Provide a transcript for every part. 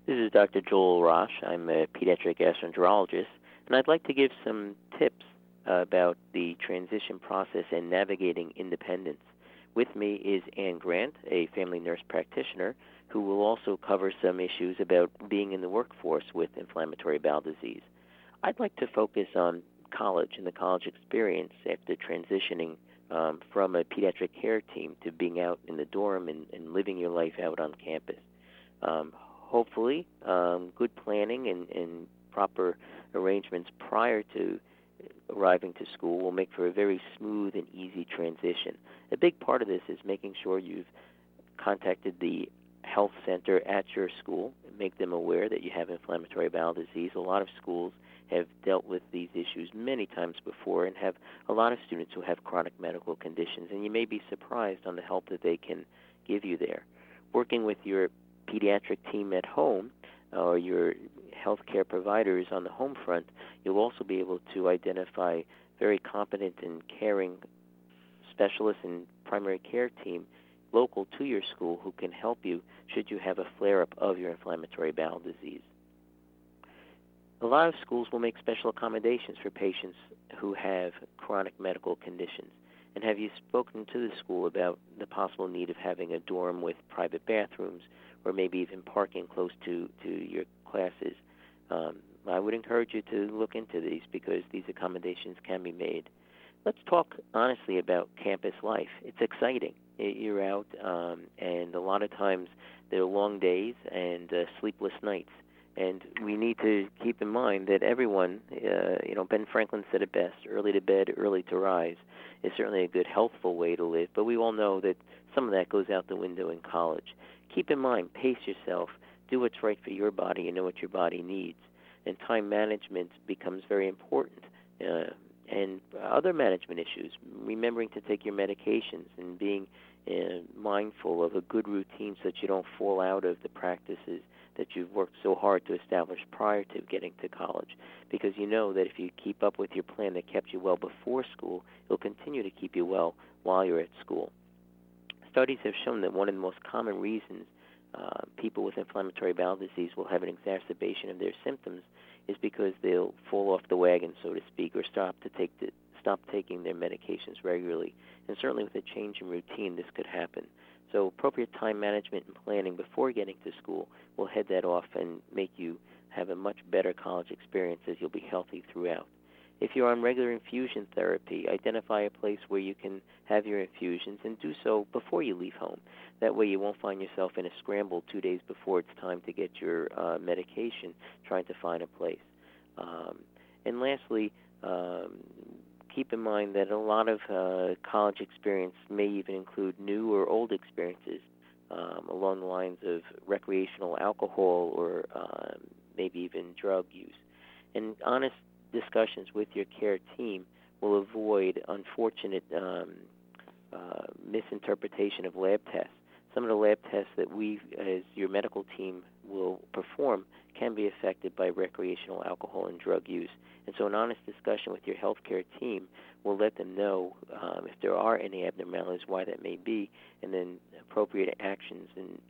This is Dr. Joel Rosh. I'm a pediatric gastroenterologist, and I'd like to give some tips about the transition process and navigating independence. With me is Ann Grant, a family nurse practitioner, who will also cover some issues about being in the workforce with inflammatory bowel disease. I'd like to focus on college and the college experience after transitioning from a pediatric care team to being out in the dorm and living your life out on campus. Hopefully, good planning and proper arrangements prior to arriving to school will make for a very smooth and easy transition. A big part of this is making sure you've contacted the health center at your school and make them aware that you have inflammatory bowel disease. A lot of schools have dealt with these issues many times before and have a lot of students who have chronic medical conditions, and you may be surprised on the help that they can give you there. Working with your pediatric team at home or your healthcare providers on the home front, you'll also be able to identify very competent and caring specialists and primary care team local to your school who can help you should you have a flare-up of your inflammatory bowel disease. A lot of schools will make special accommodations for patients who have chronic medical conditions. And have you spoken to the school about the possible need of having a dorm with private bathrooms or maybe even parking close to your classes? I would encourage you to look into these because these accommodations can be made. Let's talk honestly about campus life. It's exciting. You're out, and a lot of times there are long days and sleepless nights. And we need to keep in mind that everyone, Ben Franklin said it best, early to bed, early to rise is certainly a good, healthful way to live. But we all know that some of that goes out the window in college. Keep in mind, pace yourself, do what's right for your body, and know what your body needs. And time management becomes very important. And other management issues, remembering to take your medications and being mindful of a good routine so that you don't fall out of the practices that you've worked so hard to establish prior to getting to college. Because you know that if you keep up with your plan that kept you well before school, it'll continue to keep you well while you're at school. Studies have shown that one of the most common reasons people with inflammatory bowel disease will have an exacerbation of their symptoms is because they'll fall off the wagon, so to speak, or stop taking their medications regularly. And certainly with a change in routine, this could happen. So appropriate time management and planning before getting to school will head that off and make you have a much better college experience as you'll be healthy throughout. If you're on regular infusion therapy, identify a place where you can have your infusions and do so before you leave home. That way you won't find yourself in a scramble 2 days before it's time to get your medication, trying to find a place. And lastly, keep in mind that a lot of college experience may even include new or old experiences along the lines of recreational alcohol or maybe even drug use. And honest discussions with your care team will avoid unfortunate misinterpretation of lab tests. Some of the lab tests that we, as your medical team, will perform can be affected by recreational alcohol and drug use. And so an honest discussion with your healthcare team will let them know if there are any abnormalities, why that may be, and then appropriate actions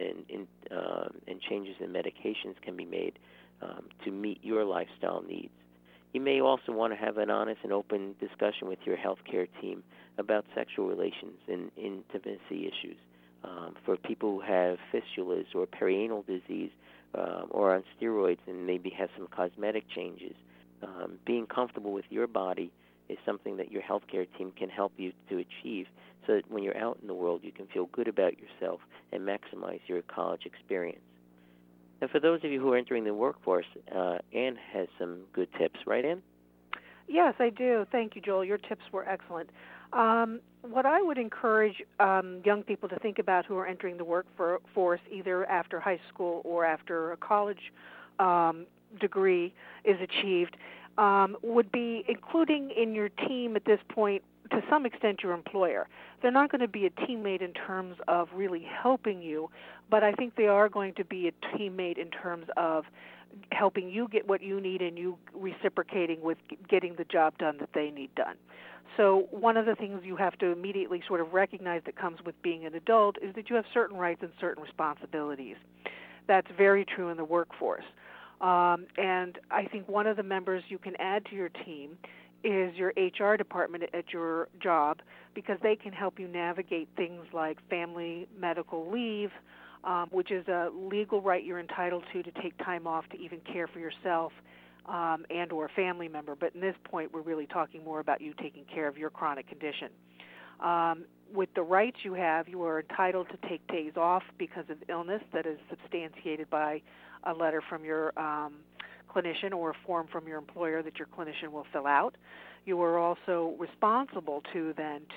and changes in medications can be made to meet your lifestyle needs. You may also want to have an honest and open discussion with your healthcare team about sexual relations and intimacy issues. For people who have fistulas or perianal disease or on steroids and maybe have some cosmetic changes, being comfortable with your body is something that your healthcare team can help you to achieve so that when you're out in the world you can feel good about yourself and maximize your college experience. And for those of you who are entering the workforce, Ann has some good tips, right, Ann? Yes, I do. Thank you, Joel. Your tips were excellent. What I would encourage young people to think about who are entering the workforce either after high school or after a college degree is achieved would be including in your team at this point, to some extent, your employer. They're not going to be a teammate in terms of really helping you, but I think they are going to be a teammate in terms of helping you get what you need and you reciprocating with getting the job done that they need done. So one of the things you have to immediately sort of recognize that comes with being an adult is that you have certain rights and certain responsibilities. That's very true in the workforce. And I think one of the members you can add to your team is your HR department at your job, because they can help you navigate things like family medical leave, which is a legal right you're entitled to take time off to even care for yourself and or a family member. But in this point, we're really talking more about you taking care of your chronic condition. With the rights you have, you are entitled to take days off because of illness that is substantiated by a letter from your clinician or a form from your employer that your clinician will fill out. You are also responsible to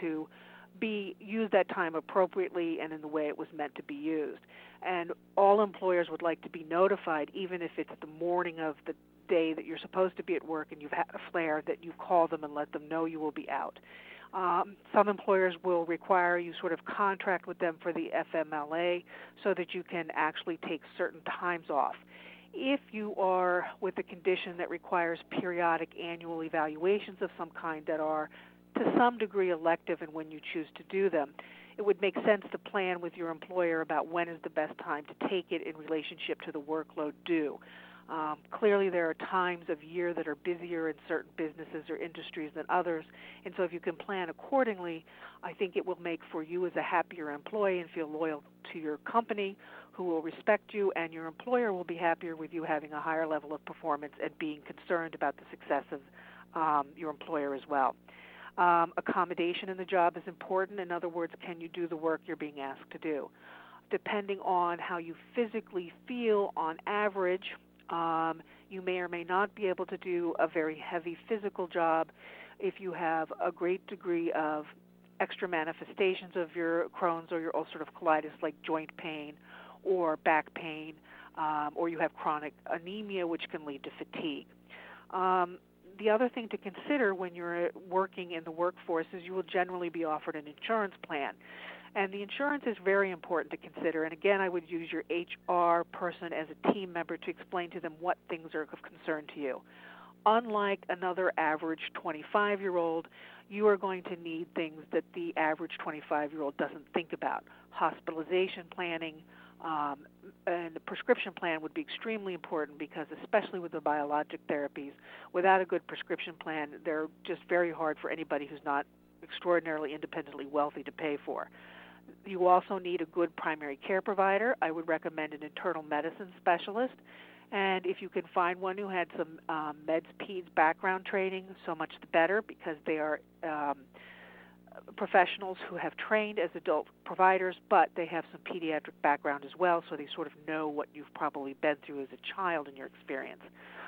use that time appropriately and in the way it was meant to be used. And all employers would like to be notified, even if it's the morning of the day that you're supposed to be at work and you've had a flare, that you call them and let them know you will be out. Some employers will require you sort of contract with them for the FMLA so that you can actually take certain times off. If you are with a condition that requires periodic annual evaluations of some kind that are to some degree elective and when you choose to do them, it would make sense to plan with your employer about when is the best time to take it in relationship to the workload due. Clearly, there are times of year that are busier in certain businesses or industries than others, and so if you can plan accordingly, I think it will make for you as a happier employee and feel loyal to your company, who will respect you, and your employer will be happier with you having a higher level of performance and being concerned about the success of your employer as well. Accommodation in the job is important. In other words, can you do the work you're being asked to do? Depending on how you physically feel on average, you may or may not be able to do a very heavy physical job. If you have a great degree of extra manifestations of your Crohn's or your ulcerative colitis, like joint pain or back pain, or you have chronic anemia, which can lead to fatigue. The other thing to consider when you're working in the workforce is you will generally be offered an insurance plan. And the insurance is very important to consider. And again, I would use your HR person as a team member to explain to them what things are of concern to you. Unlike another average 25-year-old, you are going to need things that the average 25-year-old doesn't think about. Hospitalization planning and the prescription plan would be extremely important, because especially with the biologic therapies, without a good prescription plan, they're just very hard for anybody who's not extraordinarily independently wealthy to pay for. You also need a good primary care provider. I would recommend an internal medicine specialist. And if you can find one who had some meds-peds background training, so much the better, because they are professionals who have trained as adult providers, but they have some pediatric background as well, so they sort of know what you've probably been through as a child in your experience.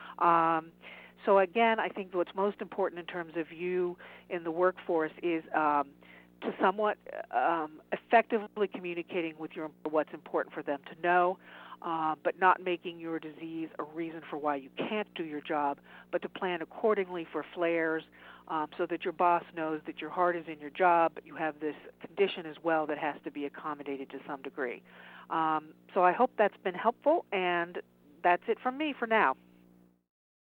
So again, I think what's most important in terms of you in the workforce is to somewhat effectively communicating with your employer what's important for them to know, but not making your disease a reason for why you can't do your job, but to plan accordingly for flares, so that your boss knows that your heart is in your job, but you have this condition as well that has to be accommodated to some degree. So I hope that's been helpful, and that's it from me for now.